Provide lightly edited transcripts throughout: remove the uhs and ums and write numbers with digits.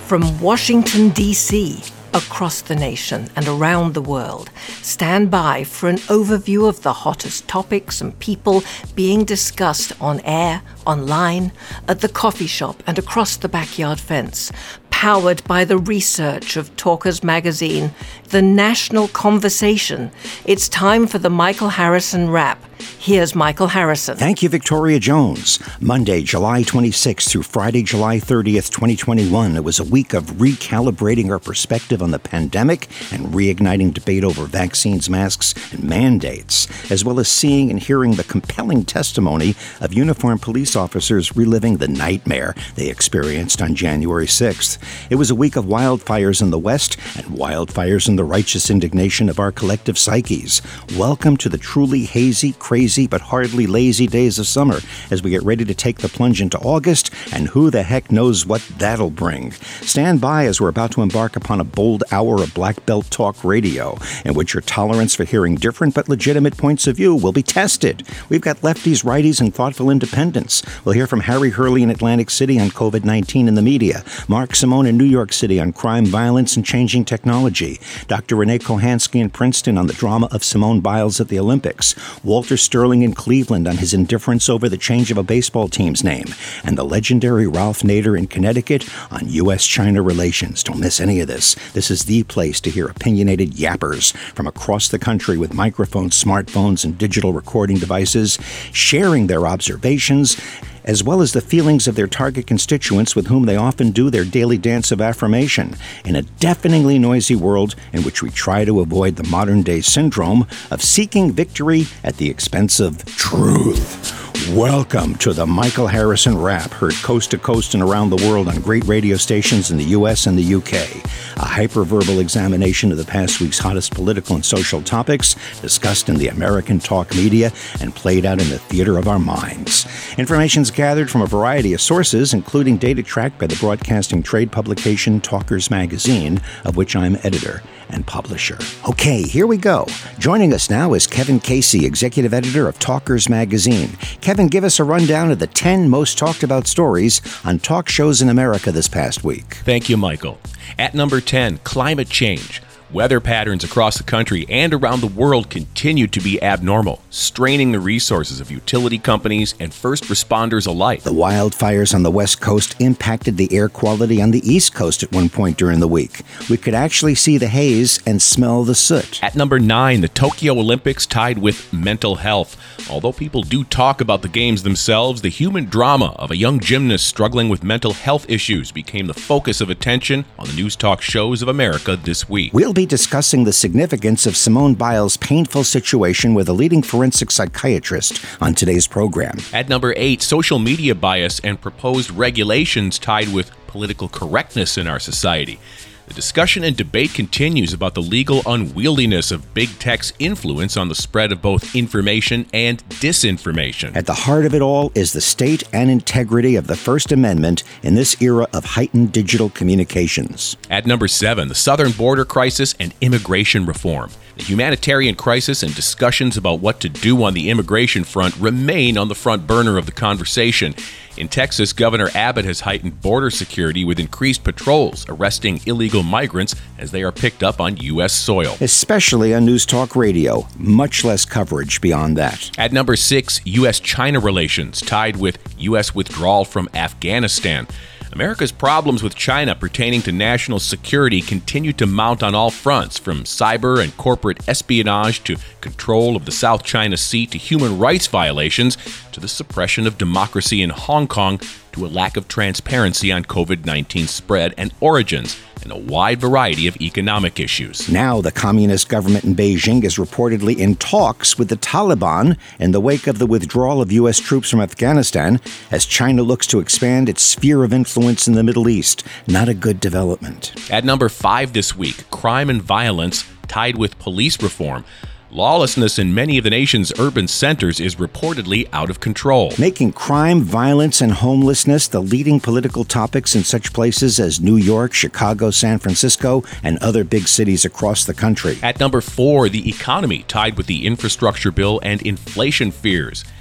From Washington, D.C., across the nation and around the world, stand by for an overview of the hottest topics and people being discussed on air, online, at the coffee shop and across the backyard fence. Powered by the research of Talkers Magazine, the national conversation. It's time for the Michael Harrison Wrap. Here's Michael Harrison. Thank you, Victoria Jones. Monday, July 26th through Friday, July 30th, 2021. It was a week of recalibrating our perspective on the pandemic and reigniting debate over vaccines, masks, and mandates, as well as seeing and hearing the compelling testimony of uniformed police officers reliving the nightmare they experienced on January 6th. It was a week of wildfires in the West and wildfires in the righteous indignation of our collective psyches. Welcome to the truly hazy, crazy, but hardly lazy days of summer as we get ready to take the plunge into August, and who the heck knows what that'll bring. Stand by as we're about to embark upon a bold hour of Black Belt Talk Radio, in which your tolerance for hearing different but legitimate points of view will be tested. We've got lefties, righties, and thoughtful independents. We'll hear from Harry Hurley in Atlantic City on COVID-19 in the media, Mark Simone in New York City on crime, violence, and changing technology, Dr. Renee Kohansky in Princeton on the drama of Simone Biles at the Olympics, Walter Sterling in Cleveland on his indifference over the change of a baseball team's name, and the legendary Ralph Nader in Connecticut on U.S.-China relations. Don't miss any of this. This is the place to hear opinionated yappers from across the country with microphones, smartphones, and digital recording devices, sharing their observations, as well as the feelings of their target constituents with whom they often do their daily dance of affirmation, in a deafeningly noisy world in which we try to avoid the modern-day syndrome of seeking victory at the expense of truth. Welcome to the Michael Harrison Wrap, heard coast to coast and around the world on great radio stations in the U.S. and the U.K. A hyperverbal examination of the past week's hottest political and social topics, discussed in the American talk media and played out in the theater of our minds. Information's gathered from a variety of sources, including data tracked by the broadcasting trade publication Talkers Magazine, of which I'm editor and publisher. Okay, here we go. Joining us now is Kevin Casey, executive editor of Talkers Magazine. Kevin, give us a rundown of the 10 most talked about stories on talk shows in America this past week. Thank you, Michael. At number 10, climate change. Weather patterns across the country and around the world continue to be abnormal, straining the resources of utility companies and first responders alike. The wildfires on the West Coast impacted the air quality on the East Coast at one point during the week. We could actually see the haze and smell the soot. At number 9, the Tokyo Olympics tied with mental health. Although people do talk about the games themselves, the human drama of a young gymnast struggling with mental health issues became the focus of attention on the news talk shows of America this week. We'll be discussing the significance of Simone Biles' painful situation with a leading forensic psychiatrist on today's program. At number 8, social media bias and proposed regulations tied with political correctness in our society. The discussion and debate continues about the legal unwieldiness of big tech's influence on the spread of both information and disinformation. At the heart of it all is the state and integrity of the First Amendment in this era of heightened digital communications. At number 7, the southern border crisis and immigration reform. The humanitarian crisis and discussions about what to do on the immigration front remain on the front burner of the conversation. In Texas, Governor Abbott has heightened border security with increased patrols, arresting illegal migrants as they are picked up on U.S. soil. Especially on News Talk Radio. Much less coverage beyond that. At number 6, U.S.-China relations, tied with U.S. withdrawal from Afghanistan. America's problems with China pertaining to national security continue to mount on all fronts, from cyber and corporate espionage to control of the South China Sea to human rights violations to the suppression of democracy in Hong Kong to a lack of transparency on COVID-19 spread and origins, and a wide variety of economic issues. Now the communist government in Beijing is reportedly in talks with the Taliban in the wake of the withdrawal of U.S. troops from Afghanistan as China looks to expand its sphere of influence in the Middle East. Not a good development. At number 5 this week, crime and violence tied with police reform. Lawlessness in many of the nation's urban centers is reportedly out of control, making crime, violence, and homelessness the leading political topics in such places as New York, Chicago, San Francisco, and other big cities across the country. At number 4, the economy tied with the infrastructure bill and inflation fears.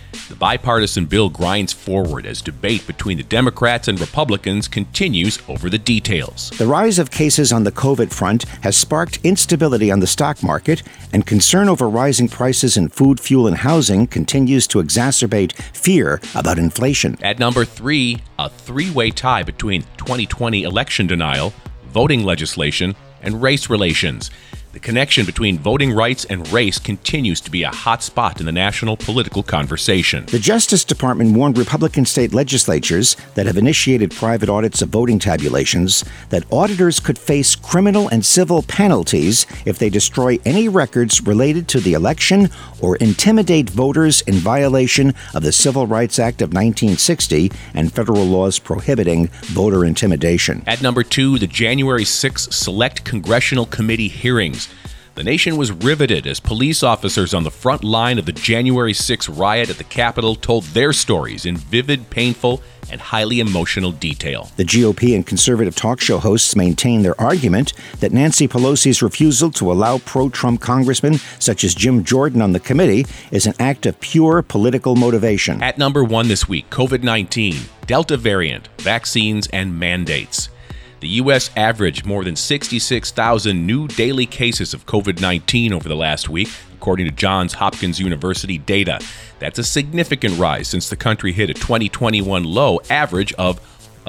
The bipartisan bill grinds forward as debate between the Democrats and Republicans continues over the details. The rise of cases on the COVID front has sparked instability on the stock market, and concern over rising prices in food, fuel, and housing continues to exacerbate fear about inflation. At number 3, a three-way tie between 2020 election denial, voting legislation, and race relations. The connection between voting rights and race continues to be a hot spot in the national political conversation. The Justice Department warned Republican state legislatures that have initiated private audits of voting tabulations that auditors could face criminal and civil penalties if they destroy any records related to the election or intimidate voters in violation of the Civil Rights Act of 1960 and federal laws prohibiting voter intimidation. At number 2, the January 6 Select Congressional Committee hearings. The nation was riveted as police officers on the front line of the January 6 riot at the Capitol told their stories in vivid, painful, and highly emotional detail. The GOP and conservative talk show hosts maintain their argument that Nancy Pelosi's refusal to allow pro-Trump congressmen such as Jim Jordan on the committee is an act of pure political motivation. At number 1 this week, COVID-19, Delta variant, vaccines, and mandates. The U.S. averaged more than 66,000 new daily cases of COVID-19 over the last week, according to Johns Hopkins University data. That's a significant rise since the country hit a 2021 low average of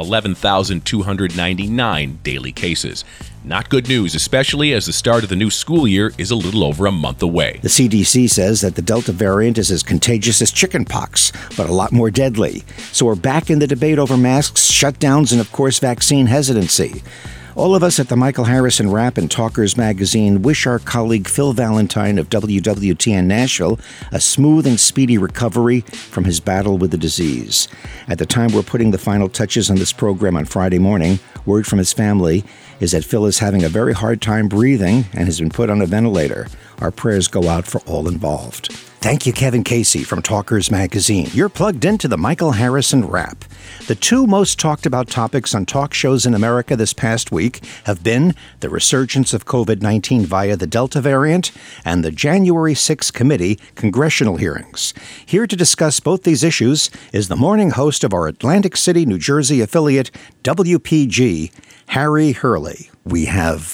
11,299 daily cases. Not good news, especially as the start of the new school year is a little over a month away. The CDC says that the Delta variant is as contagious as chickenpox, but a lot more deadly. So we're back in the debate over masks, shutdowns, and of course vaccine hesitancy. All of us at the Michael Harrison Wrap and Talkers Magazine wish our colleague Phil Valentine of WWTN Nashville a smooth and speedy recovery from his battle with the disease. At the time we're putting the final touches on this program on Friday morning, word from his family is that Phil is having a very hard time breathing and has been put on a ventilator. Our prayers go out for all involved. Thank you, Kevin Casey from Talkers Magazine. You're plugged into the Michael Harrison Wrap. The two most talked about topics on talk shows in America this past week have been the resurgence of COVID-19 via the Delta variant and the January 6 committee congressional hearings. Here to discuss both these issues is the morning host of our Atlantic City, New Jersey affiliate, WPG, Harry Hurley. We have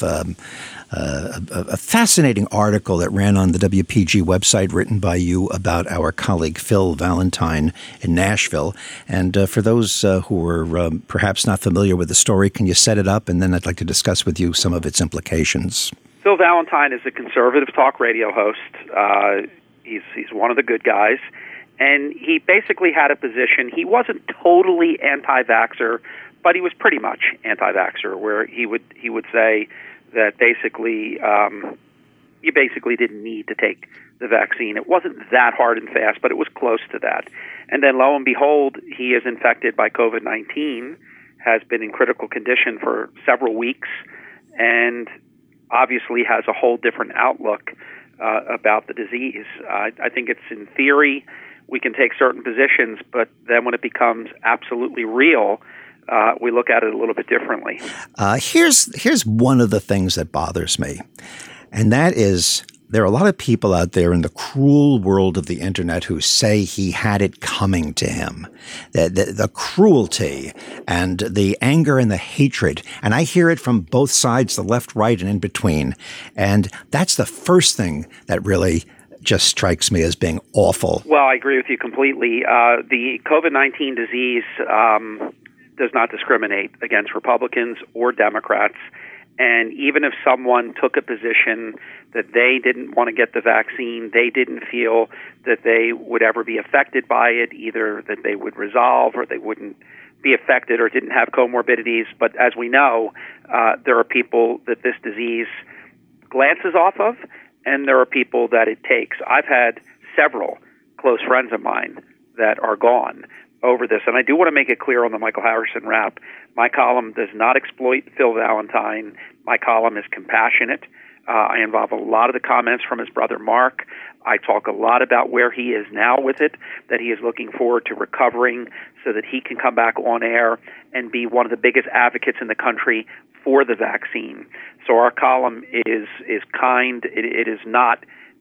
a fascinating article that ran on the WPG website written by you about our colleague Phil Valentine in Nashville. And for those who are perhaps not familiar with the story, can you set it up? And then I'd like to discuss with you some of its implications. Phil Valentine is a conservative talk radio host. He's one of the good guys. And he basically had a position. He wasn't totally anti-vaxxer, but he was pretty much anti-vaxxer, where he would say that basically you basically didn't need to take the vaccine. It wasn't that hard and fast, but it was close to that. And then lo and behold, he is infected by COVID-19, has been in critical condition for several weeks, and obviously has a whole different outlook about the disease. I think it's in theory we can take certain positions, but then when it becomes absolutely real, we look at it a little bit differently. Here's one of the things that bothers me, and that is there are a lot of people out there in the cruel world of the internet who say he had it coming to him, the cruelty and the anger and the hatred. And I hear it from both sides, the left, right, and in between. And that's the first thing that really just strikes me as being awful. Well, I agree with you completely. The COVID-19 disease does not discriminate against Republicans or Democrats. And even if someone took a position that they didn't want to get the vaccine, they didn't feel that they would ever be affected by it, either that they would resolve or they wouldn't be affected or didn't have comorbidities. But as we know, there are people that this disease glances off of, and there are people that it takes. I've had several close friends of mine that are gone over this. And I do want to make it clear on the Michael Harrison Wrap, my column does not exploit Phil Valentine. My column is compassionate. I involve a lot of the comments from his brother Mark. I talk a lot about where he is now with it, that he is looking forward to recovering so that he can come back on air and be one of the biggest advocates in the country for the vaccine. So our column is kind. It is not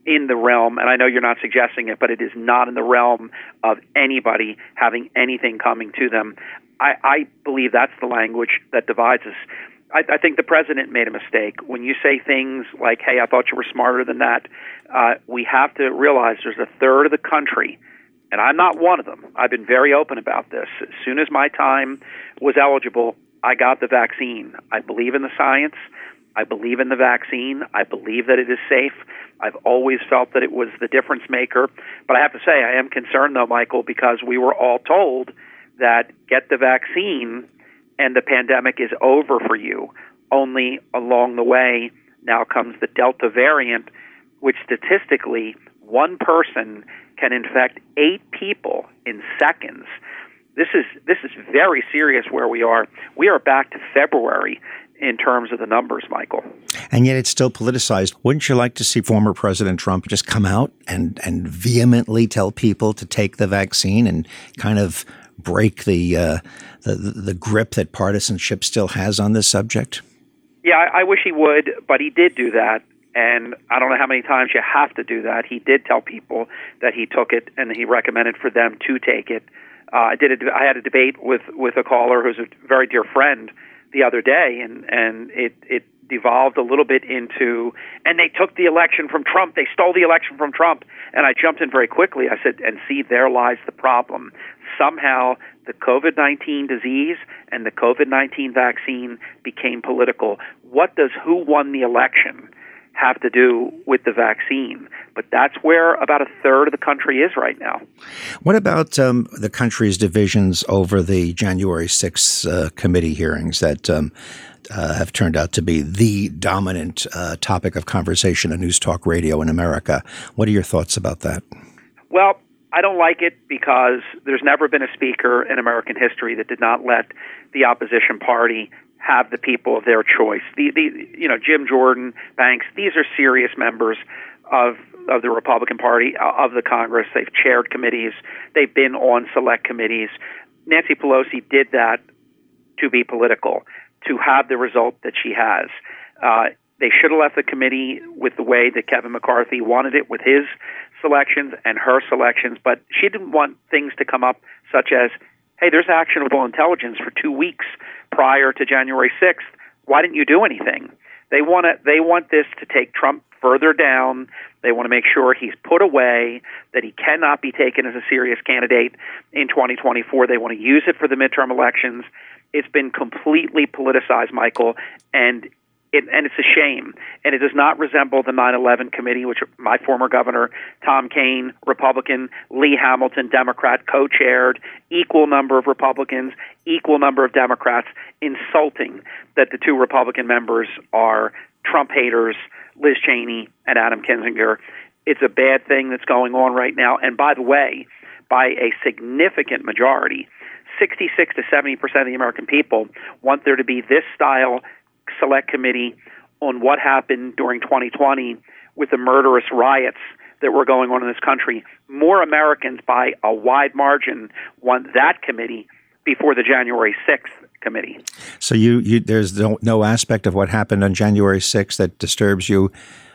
in the realm, and I know you're not suggesting it, but it is not in the realm of anybody having anything coming to them. I believe that's the language that divides us. I think the president made a mistake. When you say things like, hey, I thought you were smarter than that, we have to realize there's a third of the country, and I'm not one of them. I've been very open about this. As soon as my time was eligible, I got the vaccine. I believe in the science. I believe in the vaccine. I believe that it is safe. I've always felt that it was the difference maker. But I have to say, I am concerned, though, Michael, because we were all told that get the vaccine and the pandemic is over for you. Only along the way now comes the Delta variant, which statistically, one person can infect 8 people in seconds. This is very serious where we are. We are back to February in terms of the numbers, Michael. And yet it's still politicized. Wouldn't you like to see former President Trump just come out and vehemently tell people to take the vaccine and kind of break the grip that partisanship still has on this subject? Yeah, I wish he would, but he did do that. And I don't know how many times you have to do that. He did tell people that he took it and he recommended for them to take it. I had a debate with a caller who's a very dear friend the other day, and it devolved a little bit into, and they took the election from Trump. They stole the election from Trump. And I jumped in very quickly. I said, and see, there lies the problem. Somehow the COVID-19 disease and the COVID-19 vaccine became political. What does who won the election have to do with the vaccine? But that's where about a third of the country is right now. What about the country's divisions over the January 6th committee hearings that have turned out to be the dominant topic of conversation on News Talk Radio in America? What are your thoughts about that? Well, I don't like it because there's never been a speaker in American history that did not let the opposition party have the people of their choice. Jim Jordan, Banks, these are serious members of the Republican Party, of the Congress. They've chaired committees. They've been on select committees. Nancy Pelosi did that to be political, to have the result that she has. They should have left the committee with the way that Kevin McCarthy wanted it, with his selections and her selections, but she didn't want things to come up such as, hey, there's actionable intelligence for 2 weeks prior to January 6th. Why didn't you do anything? They want this to take Trump further down. They want to make sure he's put away, that he cannot be taken as a serious candidate in 2024. They want to use it for the midterm elections. It's been completely politicized, Michael, and it's a shame. And it does not resemble the 9/11 committee, which my former governor, Tom Kean, Republican, Lee Hamilton, Democrat, co-chaired, equal number of Republicans, equal number of Democrats, insulting that the 2 Republican members are Trump haters, Liz Cheney and Adam Kinzinger. It's a bad thing that's going on right now. And by the way, by a significant majority, 66 to 70% of the American people want there to be this style select committee on what happened during 2020 with the murderous riots that were going on in this country. More Americans by a wide margin want that committee before the January 6th committee. So there's no aspect of what happened on January 6th that disturbs you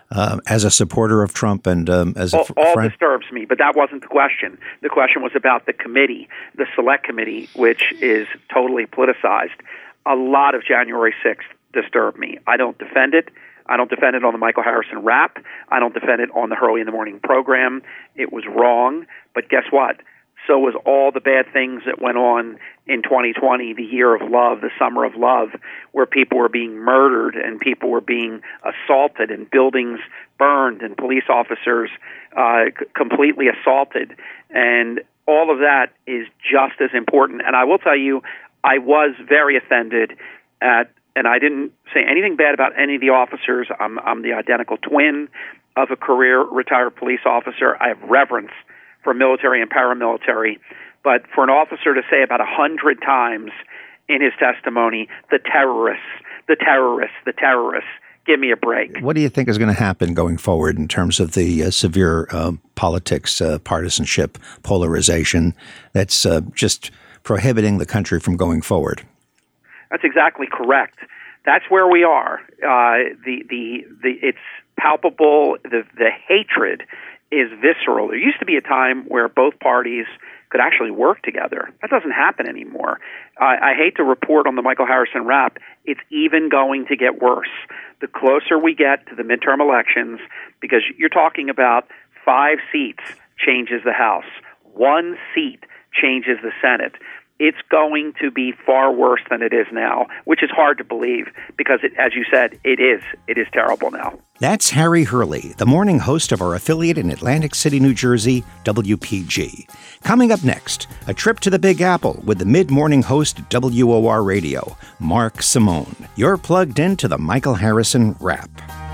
as a supporter of Trump and as a friend? All disturbs me, but that wasn't the question. The question was about the committee, the select committee, which is totally politicized. A lot of January 6th disturb me. I don't defend it. I don't defend it on the Michael Harrison Rap. I don't defend it on the Hurley in the Morning program. It was wrong, but guess what? So was all the bad things that went on in 2020, the year of love, the summer of love, where people were being murdered and people were being assaulted and buildings burned and police officers completely assaulted. And all of that is just as important. And I will tell you, I was very offended at, and I didn't say anything bad about any of the officers. I'm the identical twin of a career retired police officer. I have reverence for military and paramilitary. But for an officer to say about 100 times in his testimony, the terrorists, the terrorists, the terrorists, give me a break. What do you think is going to happen going forward in terms of the severe politics, partisanship, polarization that's just prohibiting the country from going forward? That's exactly correct. That's where we are. It's palpable. The hatred is visceral. There used to be a time where both parties could actually work together. That doesn't happen anymore. I hate to report on the Michael Harrison Wrap. It's even going to get worse the closer we get to the midterm elections, because you're talking about 5 seats changes the House, 1 seat changes the Senate. It's going to be far worse than it is now, which is hard to believe because, as you said, it is terrible now. That's Harry Hurley, the morning host of our affiliate in Atlantic City, New Jersey, WPG. Coming up next, a trip to the Big Apple with the mid-morning host at WOR Radio, Mark Simone. You're plugged into the Michael Harrison Wrap.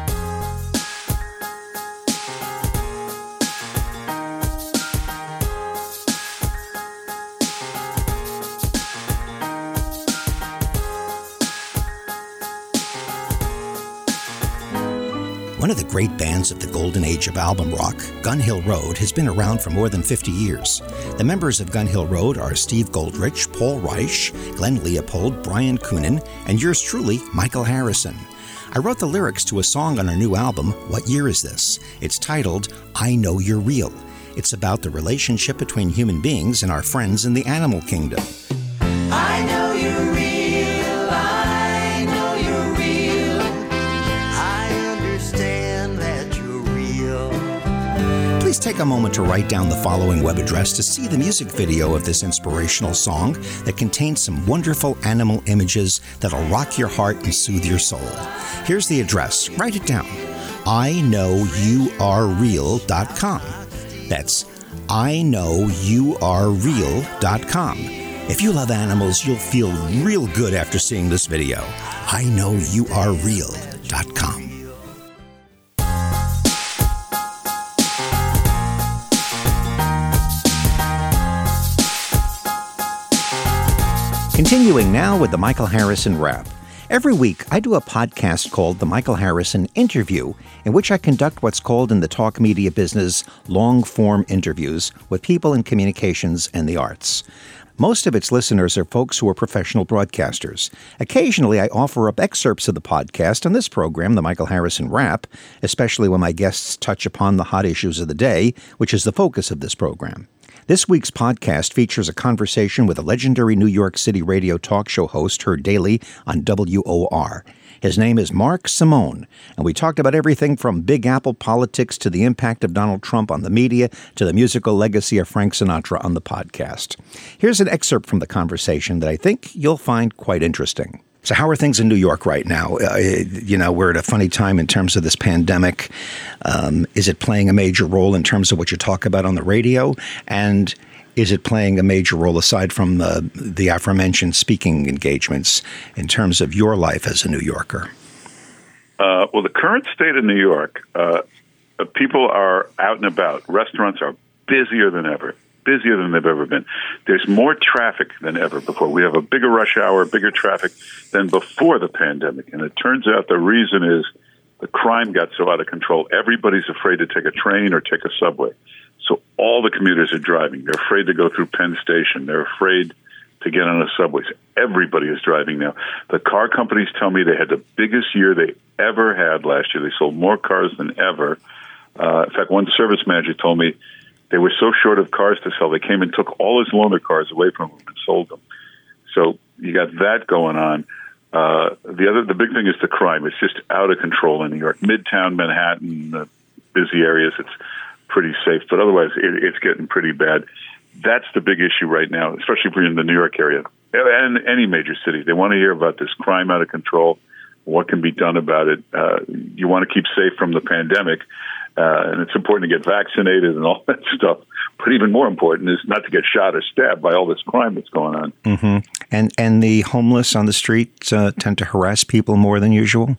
One of the great bands of the golden age of album rock, Gun Hill Road, has been around for more than 50 years. The members of Gun Hill Road are Steve Goldrich, Paul Reich, Glenn Leopold, Brian Coonan, and yours truly, Michael Harrison. I wrote the lyrics to a song on our new album, What Year Is This? It's titled, I Know You're Real. It's about the relationship between human beings and our friends in the animal kingdom. I know you're real. Please take a moment to write down the following web address to see the music video of this inspirational song that contains some wonderful animal images that'll rock your heart and soothe your soul. Here's the address. Write it down. iknowyouarereal.com. That's iknowyouarereal.com. If you love animals, you'll feel real good after seeing this video. iknowyouarereal.com. Continuing now with the Michael Harrison Wrap. Every week, I do a podcast called The Michael Harrison Interview, in which I conduct what's called in the talk media business long-form interviews with people in communications and the arts. Most of its listeners are folks who are professional broadcasters. Occasionally, I offer up excerpts of the podcast on this program, The Michael Harrison Wrap, especially when my guests touch upon the hot issues of the day, which is the focus of this program. This week's podcast features a conversation with a legendary New York City radio talk show host heard daily on WOR. His name is Mark Simone, and we talked about everything from Big Apple politics to the impact of Donald Trump on the media to the musical legacy of Frank Sinatra on the podcast. Here's an excerpt from the conversation that I think you'll find quite interesting. So how are things in New York right now? We're at a funny time in terms of this pandemic. Is it playing a major role in terms of what you talk about on the radio? And is it playing a major role, aside from the aforementioned speaking engagements, in terms of your life as a New Yorker? Well, the current state of New York, people are out and about. Restaurants are busier than ever. Busier than they've ever been. There's more traffic than ever before. We have a bigger rush hour, bigger traffic than before the pandemic. And it turns out the reason is the crime got so out of control. Everybody's afraid to take a train or take a subway. So all the commuters are driving. They're afraid to go through Penn Station. They're afraid to get on the subways. Everybody is driving now. The car companies tell me they had the biggest year they ever had last year. They sold more cars than ever. In fact, one service manager told me they were so short of cars to sell, they came and took all his loaner cars away from him and sold them. So you got that going on. The big thing is the crime. It's just out of control in New York. Midtown Manhattan, the busy areas, it's pretty safe. But otherwise, it's getting pretty bad. That's the big issue right now, especially if you're in the New York area and any major city. They want to hear about this crime out of control, what can be done about it. You want to keep safe from the pandemic. And it's important to get vaccinated and all that stuff. But even more important is not to get shot or stabbed by all this crime that's going on. Mm-hmm. And the homeless on the streets tend to harass people more than usual?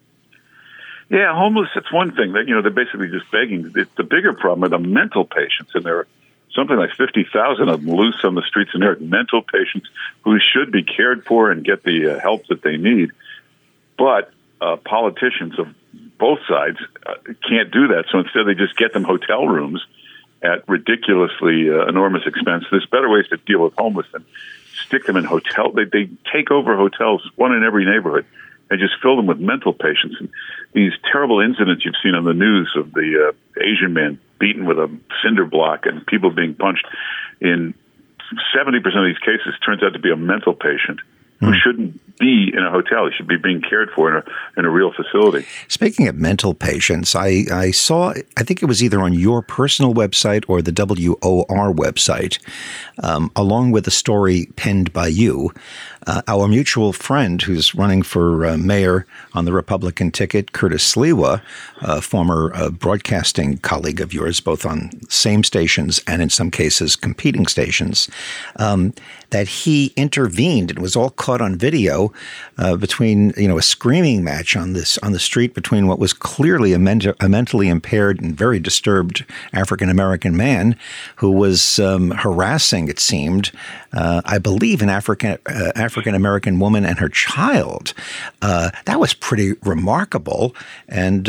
Yeah, homeless, it's one thing. They're basically just begging. The bigger problem are the mental patients. And there are something like 50,000 of them loose on the streets in New York. Mental patients who should be cared for and get the help that they need. But politicians of both sides can't do that. So instead they just get them hotel rooms at ridiculously enormous expense. There's better ways to deal with homeless than stick them in hotels. They take over hotels, one in every neighborhood. They just fill them with mental patients. And these terrible incidents you've seen on the news of the Asian man beaten with a cinder block and people being punched, in 70% of these cases turns out to be a mental patient who shouldn't be in a hotel. He should be being cared for in a real facility. Speaking of mental patients, I saw, I think it was either on your personal website or the WOR website, along with a story penned by you, our mutual friend who's running for mayor on the Republican ticket, Curtis Sliwa, a former broadcasting colleague of yours, both on same stations and in some cases competing stations, that he intervened. It was all caught on video between, a screaming match on the street between what was clearly a mentally impaired and very disturbed African American man who was harassing, it seemed, I believe, an African American woman and her child. That was pretty remarkable, and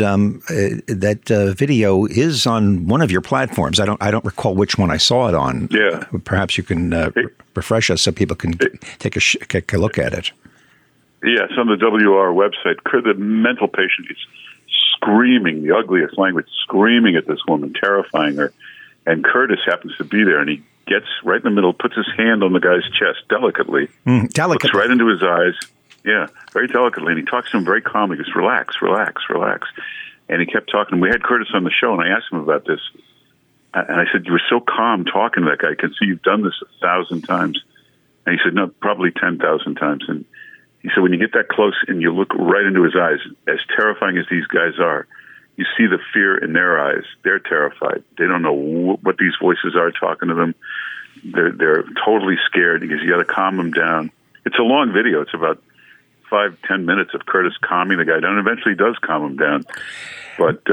that video is on one of your platforms. I don't recall which one I saw it on. Yeah, perhaps you can refresh us so people can take a look at it. Yes, on the WR website, the mental patient is screaming, the ugliest language, screaming at this woman, terrifying her. And Curtis happens to be there, and he gets right in the middle, puts his hand on the guy's chest delicately. Looks right into his eyes. Yeah, very delicately. And he talks to him very calmly. He goes, relax, relax, relax. And he kept talking. We had Curtis on the show, and I asked him about this. And I said, you were so calm talking to that guy. I can see you've done this 1,000 times. And he said, no, probably 10,000 times. And he said, when you get that close and you look right into his eyes, as terrifying as these guys are, you see the fear in their eyes. They're terrified. They don't know what these voices are talking to them. They're totally scared because you got to calm them down. It's a long video. It's about 5-10 minutes of Curtis calming the guy down. Eventually, he does calm him down. But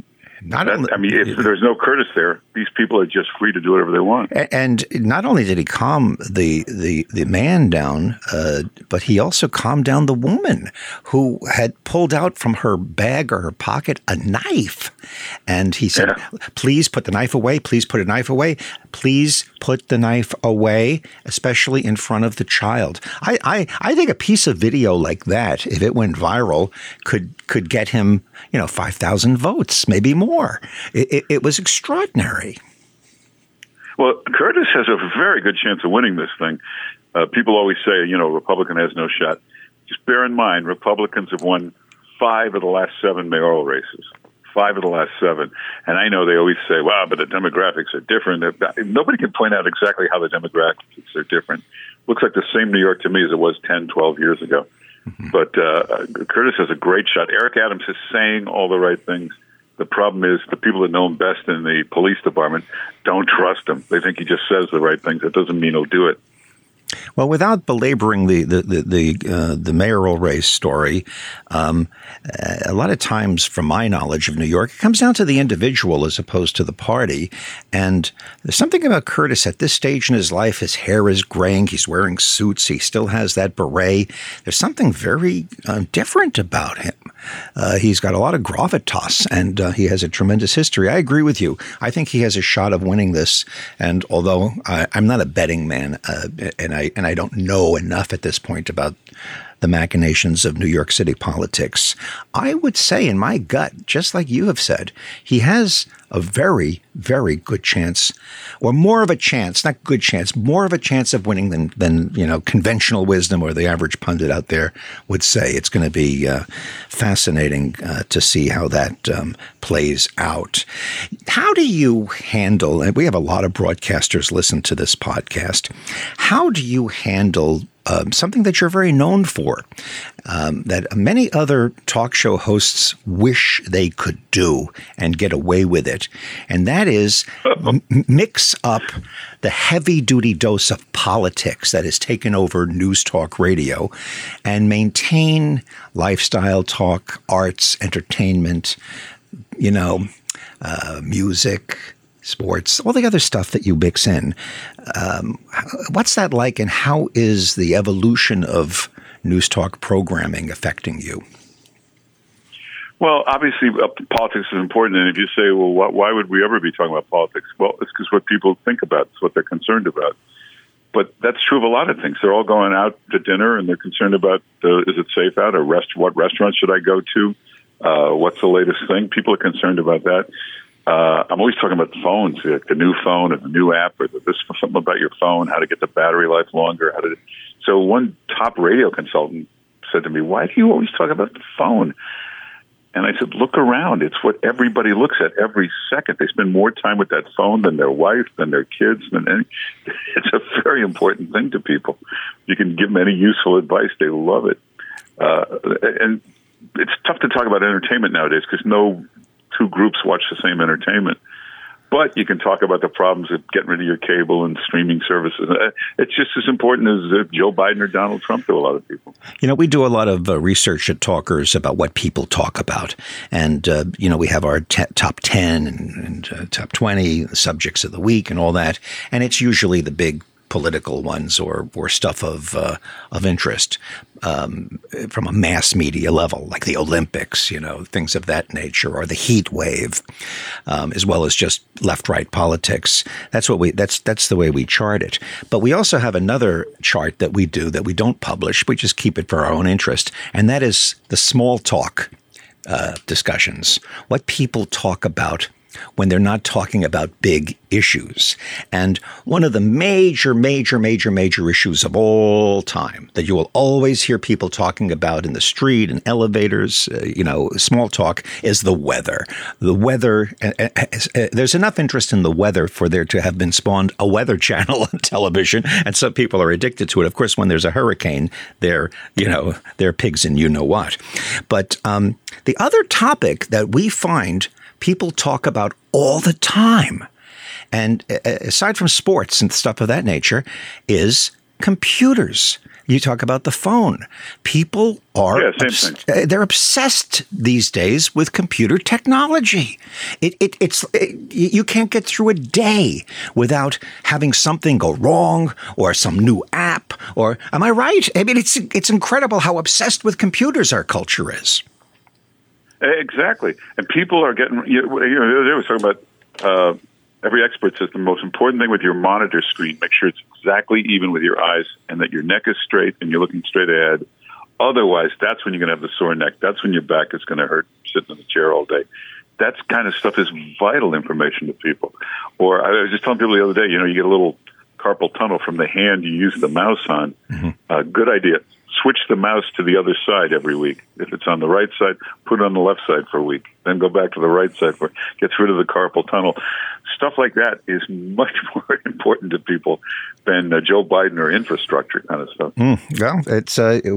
if there's no Curtis there, these people are just free to do whatever they want. And not only did he calm the man down, but he also calmed down the woman who had pulled out from her bag or her pocket a knife. And he said, please put the knife away. Please put a knife away. Please put the knife away, especially in front of the child. I think a piece of video like that, if it went viral, could get him, 5,000 votes, maybe more. It was extraordinary. Well, Curtis has a very good chance of winning this thing. People always say, Republican has no shot. Just bear in mind, Republicans have won 5 of the last 7 mayoral races. 5 of the last 7. And I know they always say, wow, but the demographics are different. Nobody can point out exactly how the demographics are different. Looks like the same New York to me as it was 10, 12 years ago. Mm-hmm. But Curtis has a great shot. Eric Adams is saying all the right things. The problem is the people that know him best in the police department don't trust him. They think he just says the right things. That doesn't mean he'll do it. Well, without belaboring the mayoral race story, a lot of times, from my knowledge of New York, it comes down to the individual as opposed to the party. And there's something about Curtis at this stage in his life. His hair is graying. He's wearing suits. He still has that beret. There's something very different about him. He's got a lot of gravitas, and he has a tremendous history. I agree with you. I think he has a shot of winning this. And although I'm not a betting man, and I don't know enough at this point about the machinations of New York City politics, I would say in my gut, just like you have said, he has a very, very good chance, or more of a chance, not good chance, more of a chance of winning than conventional wisdom or the average pundit out there would say. It's going to be fascinating to see how that plays out. How do you handle, and we have a lot of broadcasters listen to this podcast, how do you handle something that you're very known for, that many other talk show hosts wish they could do and get away with it, and that is mix up the heavy-duty dose of politics that has taken over news talk radio and maintain lifestyle talk, arts, entertainment, music, sports, all the other stuff that you mix in. What's that like, and how is the evolution of news talk programming affecting you? Well, obviously, politics is important. And if you say, well, why would we ever be talking about politics? Well, it's because what people think about. It's what they're concerned about. But that's true of a lot of things. They're all going out to dinner, and they're concerned about, is it safe out? Or what restaurant should I go to? What's the latest thing? People are concerned about that. I'm always talking about the phones, like the new phone or the new app, or something about your phone, how to get the battery life longer. So one top radio consultant said to me, "Why do you always talk about the phone?" And I said, "Look around. It's what everybody looks at every second. They spend more time with that phone than their wife, than their kids. It's a very important thing to people. You can give them any useful advice. They love it. And it's tough to talk about entertainment nowadays because no two groups watch the same entertainment. But you can talk about the problems of getting rid of your cable and streaming services. It's just as important as Joe Biden or Donald Trump to a lot of people. We do a lot of research at Talkers about what people talk about. And, we have our top 10 and top 20 subjects of the week and all that. And it's usually the big political ones or stuff of interest from a mass media level, like the Olympics, things of that nature, or the heat wave, as well as just left-right politics. That's the way we chart it. But we also have another chart that we do that we don't publish. We just keep it for our own interest, and that is the small talk discussions. What people talk about when they're not talking about big issues. And one of the major issues of all time that you will always hear people talking about in the street and elevators, small talk, is the weather. The weather, there's enough interest in the weather for there to have been spawned a weather channel on television, and some people are addicted to it. Of course, when there's a hurricane, they're pigs in you-know-what. But the other topic that we find people talk about all the time, and aside from sports and stuff of that nature, is computers. You talk about the phone. People are they're obsessed these days with computer technology. You can't get through a day without having something go wrong or some new app. Or am I right? I mean, it's incredible how obsessed with computers our culture is. Exactly. And people are getting, they were talking about, every expert says the most important thing with your monitor screen, make sure it's exactly even with your eyes and that your neck is straight and you're looking straight ahead. Otherwise, that's when you're going to have the sore neck. That's when your back is going to hurt sitting in the chair all day. That kind of stuff is vital information to people. Or I was just telling people the other day, you get a little carpal tunnel from the hand you use the mouse on. Mm-hmm. Good idea. Switch the mouse to the other side every week. If it's on the right side, put it on the left side for a week. Then go back to the right side gets rid of the carpal tunnel. Stuff like that is much more important to people than Joe Biden or infrastructure kind of stuff. Well, it's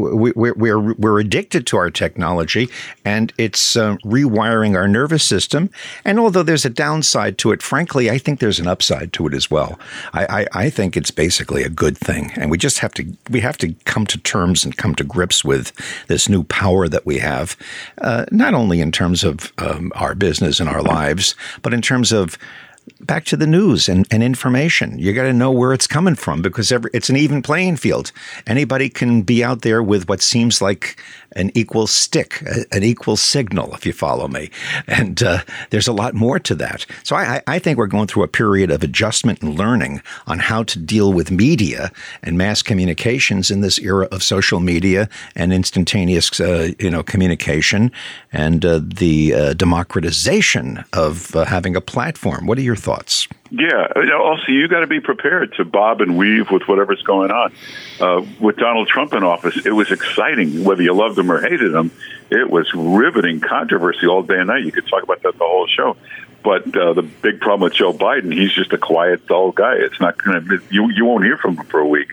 we're addicted to our technology, and it's rewiring our nervous system. And although there's a downside to it, frankly, I think there's an upside to it as well. I think it's basically a good thing, and we have to come to terms and come to grips with this new power that we have, not only in terms of our business and our lives, but in terms of back to the news and information. You got to know where it's coming from because it's an even playing field. Anybody can be out there with what seems like an equal stick, an equal signal, if you follow me. And there's a lot more to that. So I think we're going through a period of adjustment and learning on how to deal with media and mass communications in this era of social media and instantaneous, communication and the democratization of having a platform. What are your thoughts? Yeah. Also, you got to be prepared to bob and weave with whatever's going on. With Donald Trump in office, it was exciting. Whether you loved him or hated him, it was riveting controversy all day and night. You could talk about that the whole show. But the big problem with Joe Biden, he's just a quiet, dull guy. It's not going to. You won't hear from him for a week.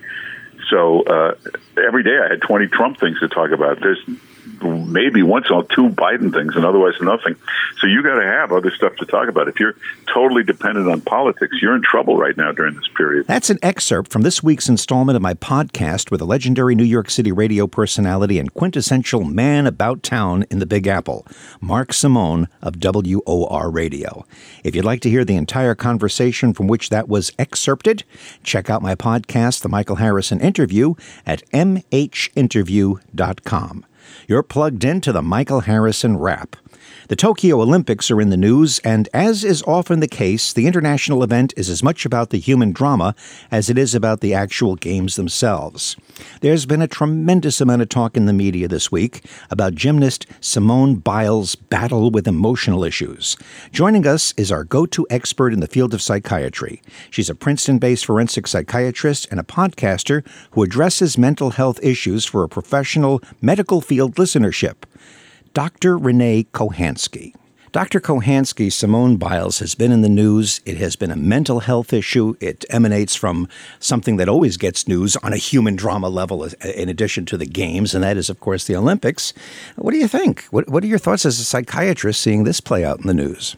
So every day I had 20 Trump things to talk about. There's maybe once or two Biden things and otherwise nothing. So you got to have other stuff to talk about. If you're totally dependent on politics, you're in trouble right now during this period. That's an excerpt from this week's installment of my podcast with a legendary New York City radio personality and quintessential man about town in the Big Apple, Mark Simone of WOR Radio. If you'd like to hear the entire conversation from which that was excerpted, check out my podcast, The Michael Harrison Interview, at mhinterview.com. You're plugged into the Michael Harrison Wrap. The Tokyo Olympics are in the news, and as is often the case, the international event is as much about the human drama as it is about the actual games themselves. There's been a tremendous amount of talk in the media this week about gymnast Simone Biles' battle with emotional issues. Joining us is our go-to expert in the field of psychiatry. She's a Princeton-based forensic psychiatrist and a podcaster who addresses mental health issues for a professional medical field listenership. Dr. Renee Kohansky. Dr. Kohansky, Simone Biles has been in the news. It has been a mental health issue. It emanates from something that always gets news on a human drama level in addition to the games, and that is, of course, the Olympics. What do you think? What are your thoughts as a psychiatrist seeing this play out in the news?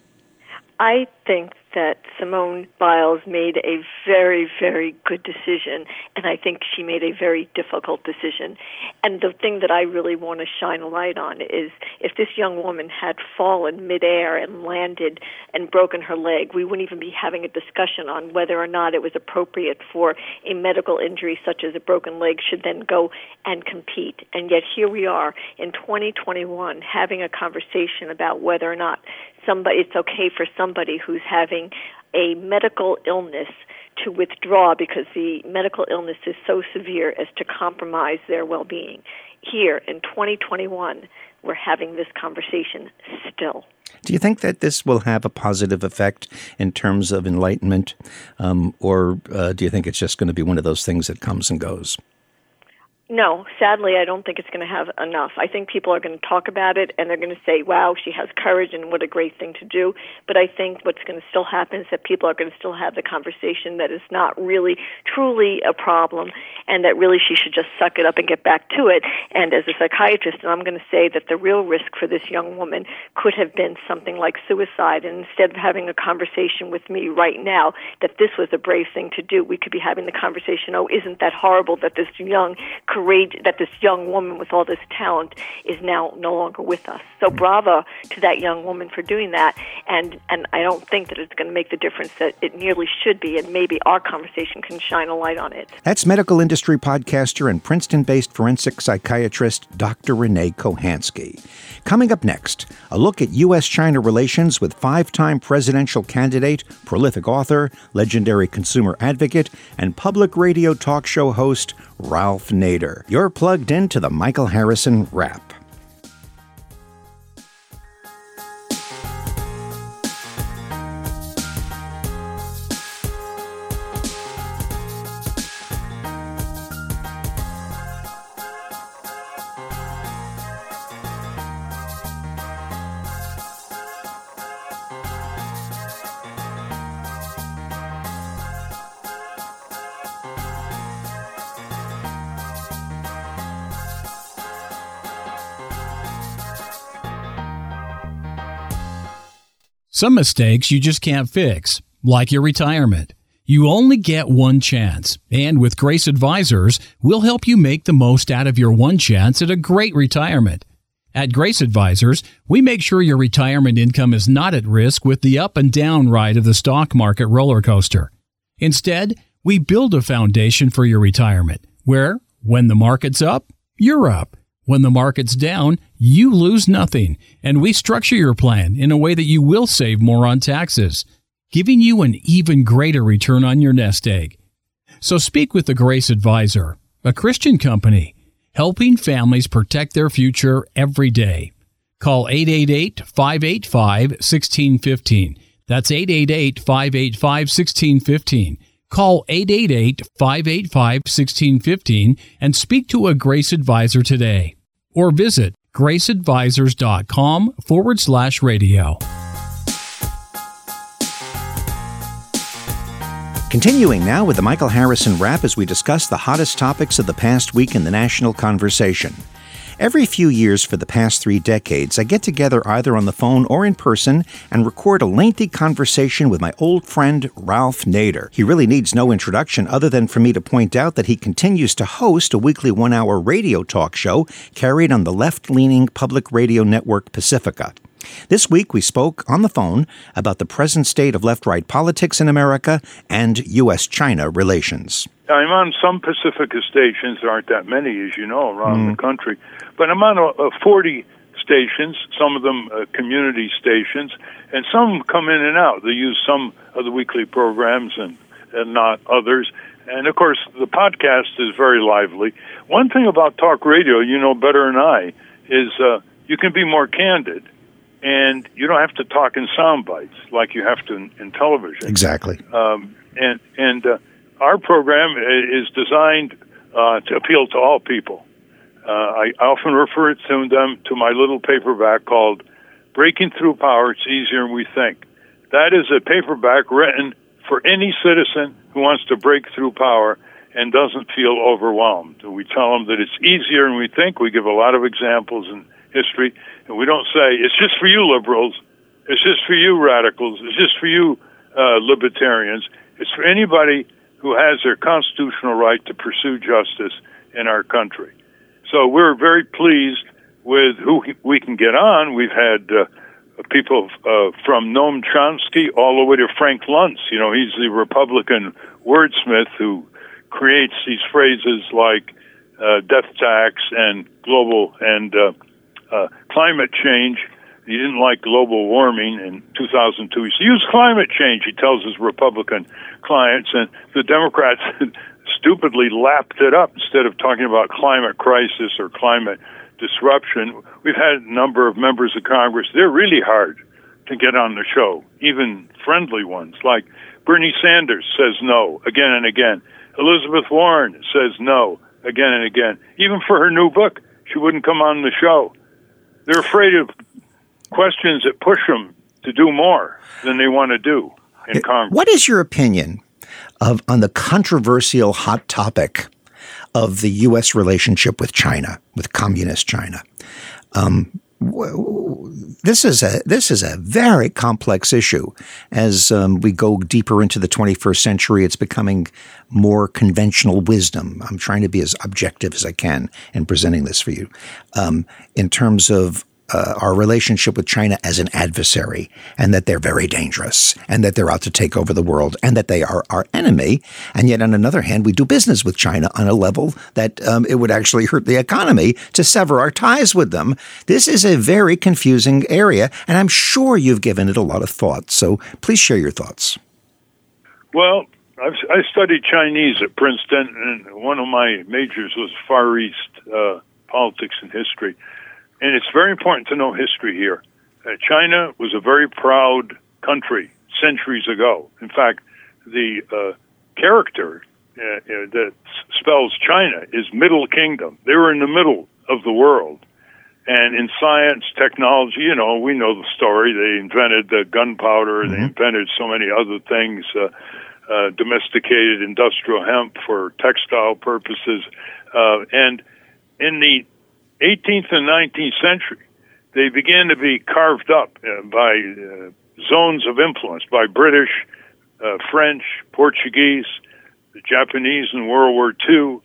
I think that Simone Biles made a very, very good decision, and I think she made a very difficult decision. And the thing that I really want to shine a light on is if this young woman had fallen midair and landed and broken her leg, we wouldn't even be having a discussion on whether or not it was appropriate for a medical injury such as a broken leg should then go and compete. And yet here we are in 2021 having a conversation about whether or not it's okay for somebody who's having a medical illness to withdraw because the medical illness is so severe as to compromise their well-being. Here in 2021, we're having this conversation still. Do you think that this will have a positive effect in terms of enlightenment, or do you think it's just going to be one of those things that comes and goes? No, sadly, I don't think it's going to have enough. I think people are going to talk about it, and they're going to say, wow, she has courage, and what a great thing to do. But I think what's going to still happen is that people are going to still have the conversation that is not really, truly a problem, and that really she should just suck it up and get back to it. And as a psychiatrist, I'm going to say that the real risk for this young woman could have been something like suicide. And instead of having a conversation with me right now that this was a brave thing to do, we could be having the conversation, oh, isn't that horrible that this young woman with all this talent is now no longer with us. So bravo to that young woman for doing that, and I don't think that it's going to make the difference that it nearly should be, and maybe our conversation can shine a light on it. That's medical industry podcaster and Princeton-based forensic psychiatrist Dr. Renee Kohansky. Coming up next, a look at U.S.-China relations with five-time presidential candidate, prolific author, legendary consumer advocate, and public radio talk show host Ralph Nader. You're plugged into the Michael Harrison Wrap. Some mistakes you just can't fix, like your retirement. You only get one chance, and with Grace Advisors, we'll help you make the most out of your one chance at a great retirement. At Grace Advisors, we make sure your retirement income is not at risk with the up and down ride of the stock market roller coaster. Instead, we build a foundation for your retirement, where, when the market's up, you're up. When the market's down, you lose nothing, and we structure your plan in a way that you will save more on taxes, giving you an even greater return on your nest egg. So speak with the Grace Advisor, a Christian company, helping families protect their future every day. Call 888-585-1615. That's 888-585-1615. Call 888-585-1615 and speak to a Grace Advisor today. Or visit graceadvisors.com/radio. Continuing now with the Michael Harrison Wrap as we discuss the hottest topics of the past week in the national conversation. Every few years for the past 3 decades, I get together either on the phone or in person and record a lengthy conversation with my old friend Ralph Nader. He really needs no introduction other than for me to point out that he continues to host a weekly 1-hour radio talk show carried on the left-leaning public radio network Pacifica. This week we spoke on the phone about the present state of left-right politics in America and U.S.-China relations. I'm on some Pacifica stations. There aren't that many, as you know, around the country. But I'm on a 40 stations, some of them community stations, and some come in and out. They use some of the weekly programs and not others. And, of course, the podcast is very lively. One thing about talk radio, you know better than I, is you can be more candid, and you don't have to talk in sound bites like you have to in television. Exactly. And our program is designed to appeal to all people. I often refer to them to my little paperback called Breaking Through Power, It's Easier Than We Think. That is a paperback written for any citizen who wants to break through power and doesn't feel overwhelmed. We tell them that it's easier than we think. We give a lot of examples in history, and we don't say, it's just for you liberals, it's just for you radicals, it's just for you libertarians. It's for anybody who has their constitutional right to pursue justice in our country. So we're very pleased with who we can get on. We've had people from Noam Chomsky all the way to Frank Luntz. You know, he's the Republican wordsmith who creates these phrases like death tax and global and climate change. He didn't like global warming in 2002. He said, use climate change, he tells his Republican clients, and the Democrats stupidly lapped it up instead of talking about climate crisis or climate disruption. We've had a number of members of Congress. They're really hard to get on the show, even friendly ones, like Bernie Sanders says no again and again. Elizabeth Warren says no again and again. Even for her new book, she wouldn't come on the show. They're afraid of questions that push them to do more than they want to do in Congress. What is your opinion on the controversial hot topic of the U.S. relationship with China, with communist China? This is a very complex issue. As we go deeper into the 21st century, it's becoming more conventional wisdom. I'm trying to be as objective as I can in presenting this for you. In terms of our relationship with China as an adversary, and that they're very dangerous, and that they're out to take over the world, and that they are our enemy. And yet, on another hand, we do business with China on a level that it would actually hurt the economy to sever our ties with them. This is a very confusing area, and I'm sure you've given it a lot of thought. So please share your thoughts. Well, I studied Chinese at Princeton, and one of my majors was Far East politics and history. And it's very important to know history here. China was a very proud country centuries ago. In fact, the character that spells China is Middle Kingdom. They were in the middle of the world. And in science, technology, you know, we know the story. They invented the gunpowder. Mm-hmm. They invented so many other things, domesticated industrial hemp for textile purposes. And in the 18th and 19th century, they began to be carved up by zones of influence, by British, French, Portuguese, the Japanese in World War II.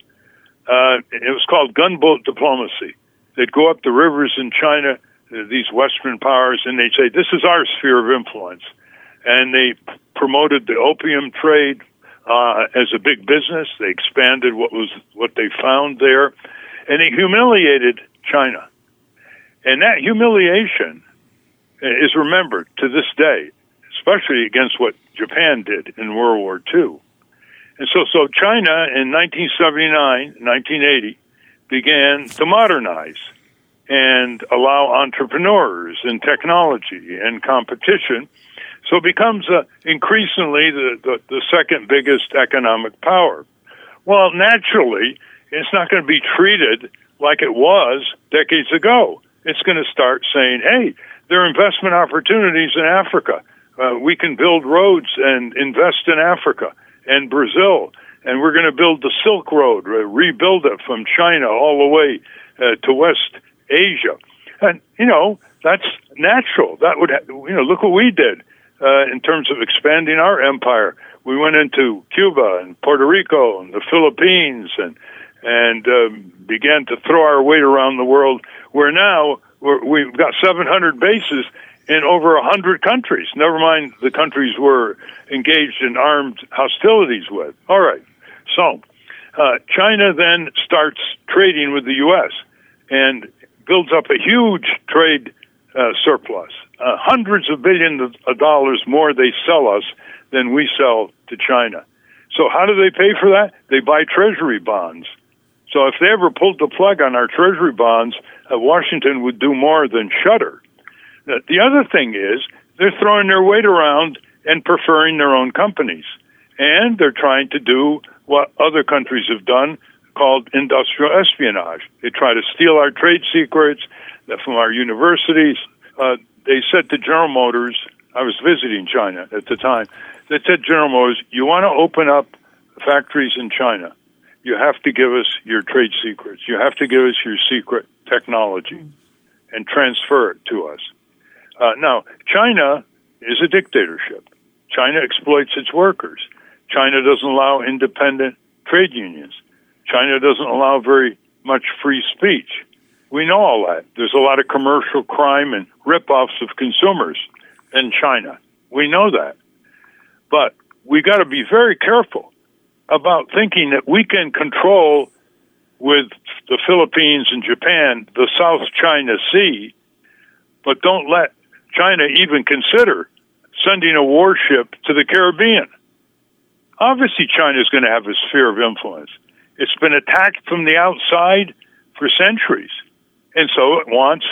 It was called gunboat diplomacy. They'd go up the rivers in China, these Western powers, and they'd say, this is our sphere of influence. And they promoted the opium trade as a big business. They expanded what they found there. And they humiliated China. And that humiliation is remembered to this day, especially against what Japan did in World War II. And so China in 1979, 1980, began to modernize and allow entrepreneurs and technology and competition. So it becomes increasingly the second biggest economic power. Well, naturally, it's not going to be treated like it was decades ago. It's going to start saying, hey, there are investment opportunities in Africa. We can build roads and invest in Africa and Brazil. And we're going to build the Silk Road, rebuild it from China all the way to West Asia. And, you know, that's natural. That would, look what we did in terms of expanding our empire. We went into Cuba and Puerto Rico and the Philippines and began to throw our weight around the world, where now we've got 700 bases in over 100 countries, never mind the countries we're engaged in armed hostilities with. All right. So China then starts trading with the U.S. and builds up a huge trade surplus. Hundreds of billions of dollars more they sell us than we sell to China. So how do they pay for that? They buy treasury bonds. So if they ever pulled the plug on our treasury bonds, Washington would do more than shudder. The other thing is they're throwing their weight around and preferring their own companies. And they're trying to do what other countries have done, called industrial espionage. They try to steal our trade secrets from our universities. They said to General Motors, I was visiting China at the time, they said, General Motors, you want to open up factories in China, you have to give us your trade secrets. You have to give us your secret technology and transfer it to us. Now, China is a dictatorship. China exploits its workers. China doesn't allow independent trade unions. China doesn't allow very much free speech. We know all that. There's a lot of commercial crime and rip-offs of consumers in China. We know that. But we got to be very careful about thinking that we can control, with the Philippines and Japan, the South China Sea, but don't let China even consider sending a warship to the Caribbean. Obviously, China is going to have a sphere of influence. It's been attacked from the outside for centuries, and so it wants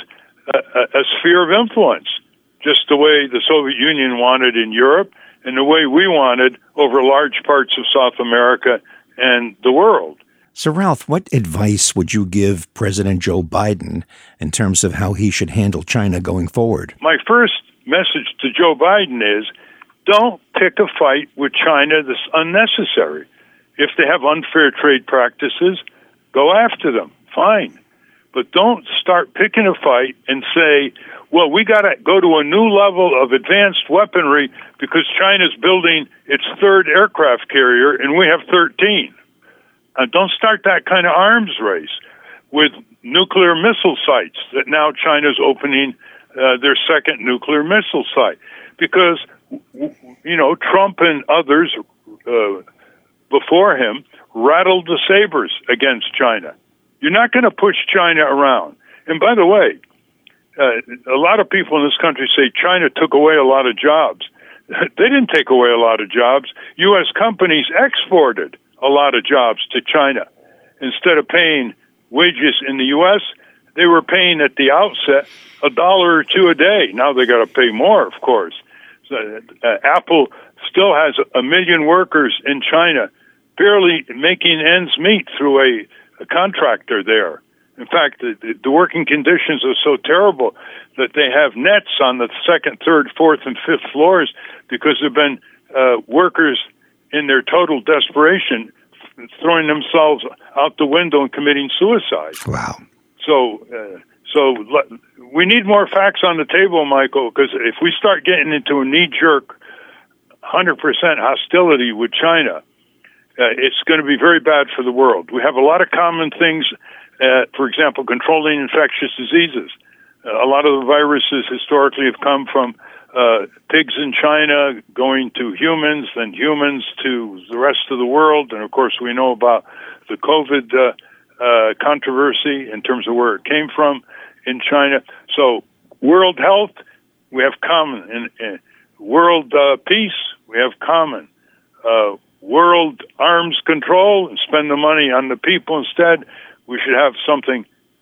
a sphere of influence, just the way the Soviet Union wanted in Europe and the way we wanted over large parts of South America and the world. So, Ralph, what advice would you give President Joe Biden in terms of how he should handle China going forward? My first message to Joe Biden is, don't pick a fight with China that's unnecessary. If they have unfair trade practices, go after them. Fine. But don't start picking a fight and say, well, we got to go to a new level of advanced weaponry because China's building its third aircraft carrier and we have 13. Don't start that kind of arms race with nuclear missile sites that now China's opening their second nuclear missile site. Because, you know, Trump and others before him rattled the sabers against China. You're not going to push China around. And by the way, a lot of people in this country say China took away a lot of jobs. They didn't take away a lot of jobs. U.S. companies exported a lot of jobs to China. Instead of paying wages in the U.S., they were paying at the outset $1 or $2 a day. Now they got to pay more, of course. So, Apple still has 1 million workers in China, barely making ends meet through a contractor there. In fact, the working conditions are so terrible that they have nets on the second, third, fourth, and fifth floors because there have been workers in their total desperation throwing themselves out the window and committing suicide. Wow. So we need more facts on the table, Michael, because if we start getting into a knee-jerk 100% hostility with China, it's going to be very bad for the world. We have a lot of common things, for example, controlling infectious diseases. A lot of the viruses historically have come from pigs in China going to humans, then humans to the rest of the world. And, of course, we know about the COVID controversy in terms of where it came from in China. So world health, we have common. And world peace, we have common. World arms control and spend the money on the people instead. We should have something.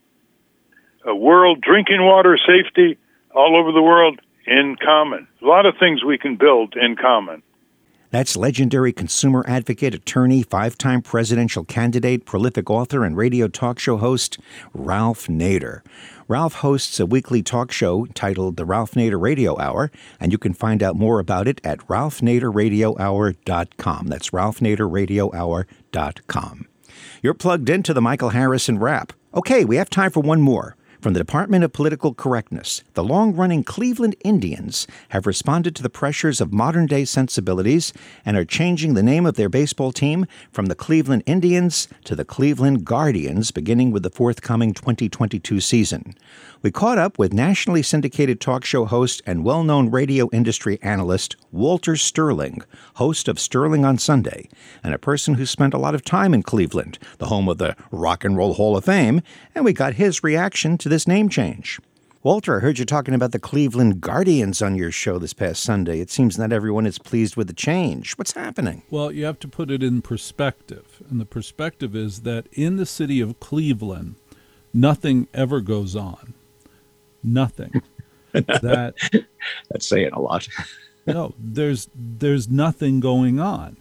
World drinking water safety all over the world in common. A lot of things we can build in common. That's legendary consumer advocate, attorney, 5-time presidential candidate, prolific author, and radio talk show host, Ralph Nader. Ralph hosts a weekly talk show titled The Ralph Nader Radio Hour, and you can find out more about it at ralphnaderradiohour.com. That's ralphnaderradiohour.com. You're plugged into the Michael Harrison Wrap. Okay, we have time for one more. From the Department of Political Correctness, the long-running Cleveland Indians have responded to the pressures of modern-day sensibilities and are changing the name of their baseball team from the Cleveland Indians to the Cleveland Guardians, beginning with the forthcoming 2022 season. We caught up with nationally syndicated talk show host and well-known radio industry analyst Walter Sterling, host of Sterling on Sunday, and a person who spent a lot of time in Cleveland, the home of the Rock and Roll Hall of Fame, and we got his reaction to this name change. Walter, I heard you talking about the Cleveland Guardians on your show this past Sunday. It seems not everyone is pleased with the change. What's happening? Well, you have to put it in perspective. And the perspective is that in the city of Cleveland, nothing ever goes on. Nothing. That's saying a lot. No, there's nothing going on.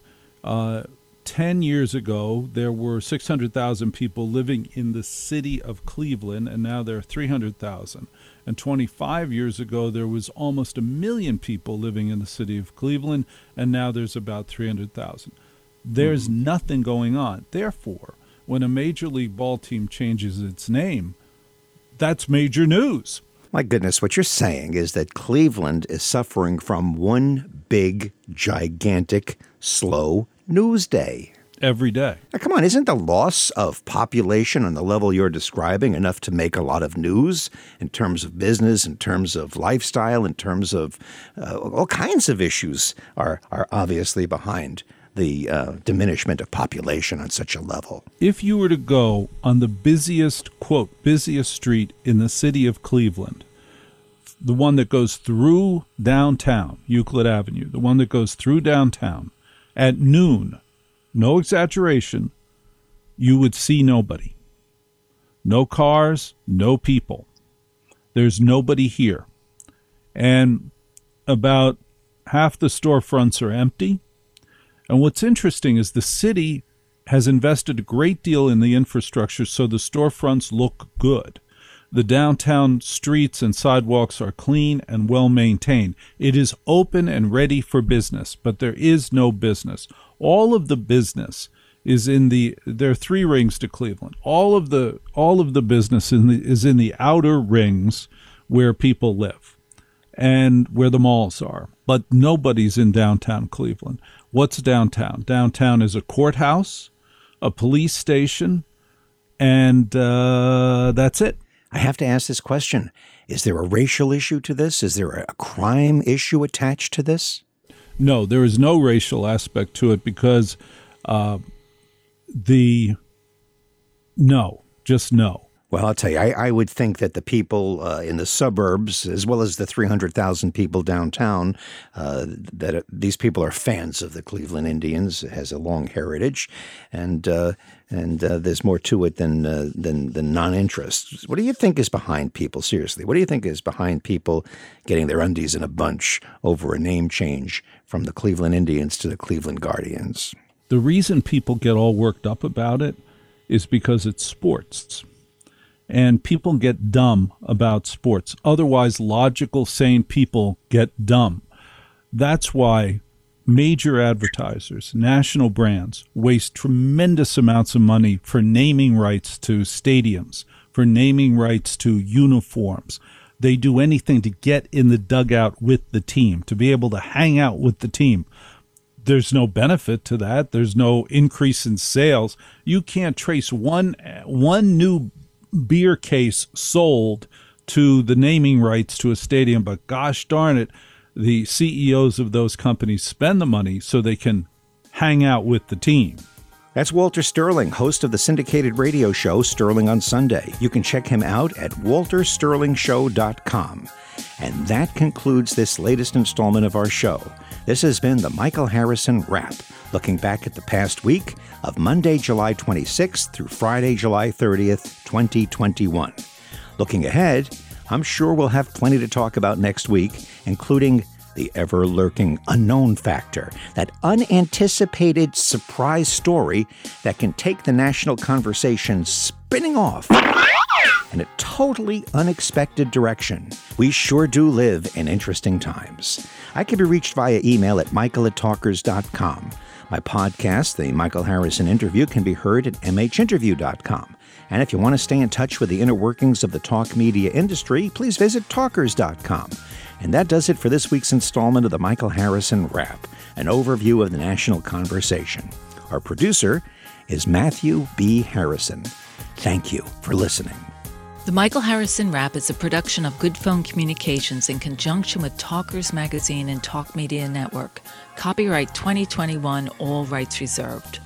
10 years ago, there were 600,000 people living in the city of Cleveland, and now there are 300,000. And 25 years ago, there was almost 1 million people living in the city of Cleveland, and now there's about 300,000. There's nothing going on. Therefore, when a Major League ball team changes its name, that's major news. My goodness, what you're saying is that Cleveland is suffering from one big, gigantic, slow news day. Every day. Now, come on, isn't the loss of population on the level you're describing enough to make a lot of news in terms of business, in terms of lifestyle, in terms of all kinds of issues are obviously behind the diminishment of population on such a level? If you were to go on the busiest, quote, busiest street in the city of Cleveland, the one that goes through downtown, Euclid Avenue, the one that goes through downtown, at noon, no exaggeration, you would see nobody. No cars, no people. There's nobody here. And about half the storefronts are empty. And what's interesting is the city has invested a great deal in the infrastructure so the storefronts look good. The downtown streets and sidewalks are clean and well maintained. It is open and ready for business, but there is no business. All of the business is there are 3 rings to Cleveland. All of the business is in the outer rings where people live and where the malls are. But nobody's in downtown Cleveland. What's downtown? Downtown is a courthouse, a police station, and that's it. I have to ask this question. Is there a racial issue to this? Is there a crime issue attached to this? No, there is no racial aspect to it because no. Well, I'll tell you, I would think that the people in the suburbs, as well as the 300,000 people downtown, that these people are fans of the Cleveland Indians. It has a long heritage, and there's more to it than non-interest. What do you think is behind people? Seriously, what do you think is behind people getting their undies in a bunch over a name change from the Cleveland Indians to the Cleveland Guardians? The reason people get all worked up about it is because it's sports. And people get dumb about sports. Otherwise, logical, sane people get dumb. That's why major advertisers, national brands, waste tremendous amounts of money for naming rights to stadiums, for naming rights to uniforms. They do anything to get in the dugout with the team, to be able to hang out with the team. There's no benefit to that. There's no increase in sales. You can't trace one new beer case sold to the naming rights to a stadium, but gosh darn it, the CEOs of those companies spend the money so they can hang out with the team. That's Walter Sterling, host of the syndicated radio show Sterling on Sunday. You can check him out at waltersterlingshow.com. And that concludes this latest installment of our show. This has been the Michael Harrison Wrap, looking back at the past week of Monday, July 26th through Friday, July 30th, 2021. Looking ahead, I'm sure we'll have plenty to talk about next week, including the ever-lurking unknown factor, that unanticipated surprise story that can take the national conversation spinning off in a totally unexpected direction. We sure do live in interesting times. I can be reached via email at michael@talkers.com. My podcast, The Michael Harrison Interview, can be heard at mhinterview.com. And if you want to stay in touch with the inner workings of the talk media industry, please visit talkers.com. And that does it for this week's installment of the Michael Harrison Wrap, an overview of the national conversation. Our producer is Matthew B. Harrison. Thank you for listening. The Michael Harrison Wrap is a production of Good Phone Communications in conjunction with Talkers Magazine and Talk Media Network. Copyright 2021, all rights reserved.